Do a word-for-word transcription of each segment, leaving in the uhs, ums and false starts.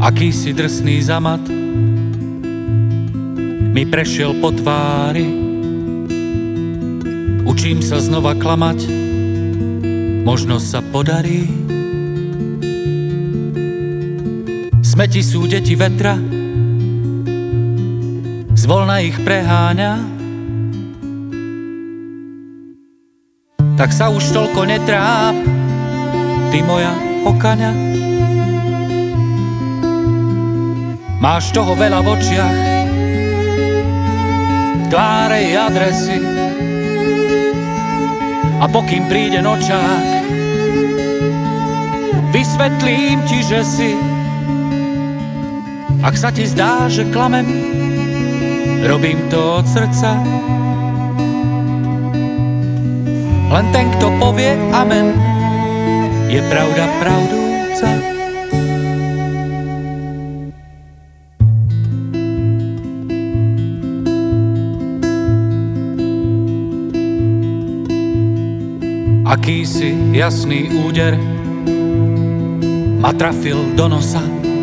Akýsi drsný zamat mi prešiel po tvári. Učím sa znova klamať, možno sa podarí. Smeti sú deti vetra, zvolna ich preháňa. Tak sa už toľko netráp, ty moja okaňa. Máš toho veľa v očiach, tváre i adresy. A pokým príde nočák, vysvetlím ti, že si. Ak sa ti zdá, že klamem, robím to od srdca. Len ten, kto povie amen, je pravda pravdúca. Akýsi jasný úder ma trafil do nosa.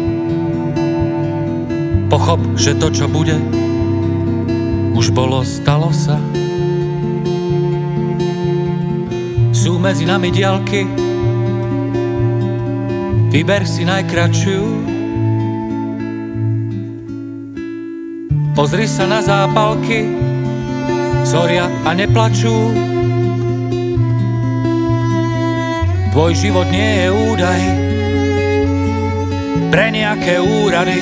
Pochop, že to, čo bude, už bolo, stalo sa. Sú medzi nami diaľky, vyber si najkratšiu. Pozri sa na zápalky, zoria a neplačú. Tvoj život nie je údaj pre nejaké úrady,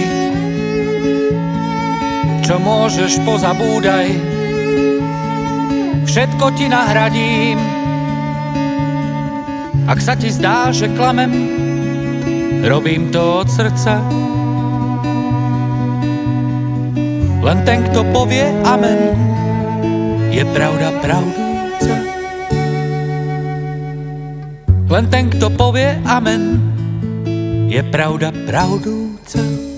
čo môžeš pozabúdaj. Všetko ti nahradím. Ak sa ti zdá, že klamem, robím to od srdca. Len ten, kto povie amen, je pravda pravdúca. Len ten, kto povie amen, je pravda pravdúca.